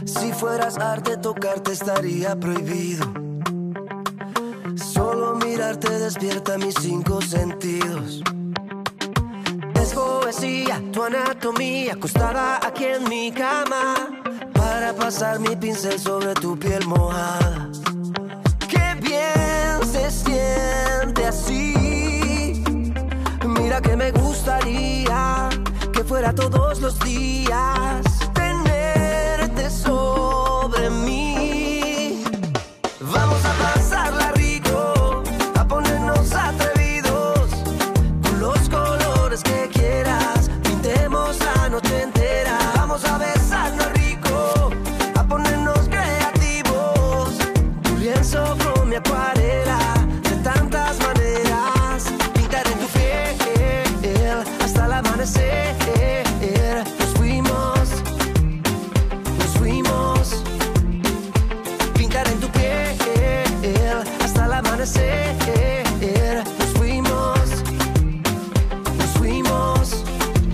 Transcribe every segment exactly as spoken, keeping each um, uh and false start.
Si fueras arte, tocarte estaría prohibido. Solo mirarte despierta mis cinco sentidos. Es poesía, tu anatomía, acostada aquí en mi cama, para pasar mi pincel sobre tu piel mojada. Qué bien se siente así. Mira que me gustaría que fuera todos los días tenerte sobre mí. Vamos a pasarla rico, a ponernos atrevidos, con los colores que quieras, pintemos la noche entera. Vamos a besarnos rico, a ponernos creativos, tu lienzo con mi acuarela, de tantas maneras, pintar en tu piel hasta el amanecer. Nos fuimos, nos fuimos, pintar en tu piel hasta el amanecer. Nos fuimos, nos fuimos.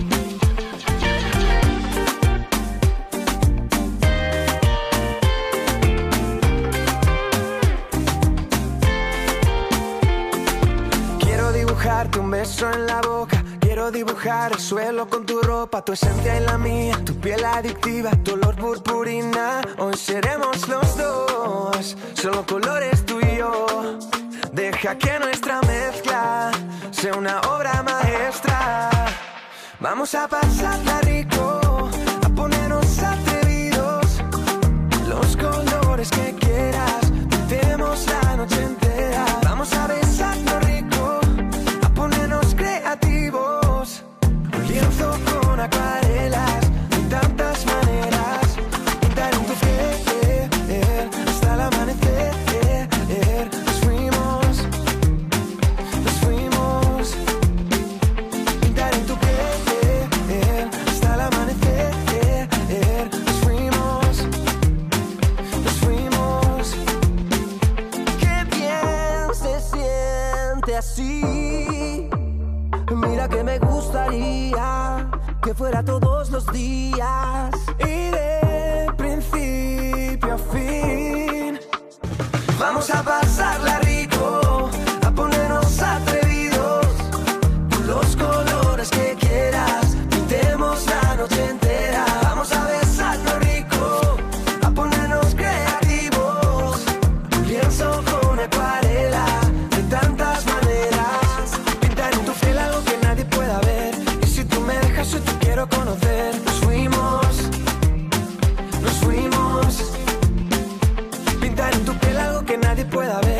Quiero dibujarte un beso en la boca. Quiero dibujar el suelo con tu ropa, tu esencia y la mía, tu piel adictiva, tu olor purpurina. Hoy seremos los dos, solo colores tú y yo. Deja que nuestra mezcla sea una obra maestra. Vamos a pasarla rico, a ponernos atrevidos, los colores que quieras, pintemos la noche entera. Vamos a besarnos rico, a ponernos creativos, un lienzo con acuarelas, de tantas maneras, pintar en tu piel hasta el amanecer. Nos fuimos, nos fuimos, pintar en tu piel hasta el amanecer. Nos fuimos, nos fuimos. Qué bien se siente así. Mira que me gustaría que fuera todos los días y de principio a fin. Vamos a pasarla rico, a ponernos atrevidos, con los colores que quieras, pintemos la noche entera. Vamos a besarnos rico, a ponernos creativos, un lienzo con acuarela, de tantas maneras, pintar en tu piel algo que nadie pueda ver. Y si tú me dejas, yo te quiero conocer. Nos fuimos, nos fuimos, pintar en tu piel algo que nadie pueda ver.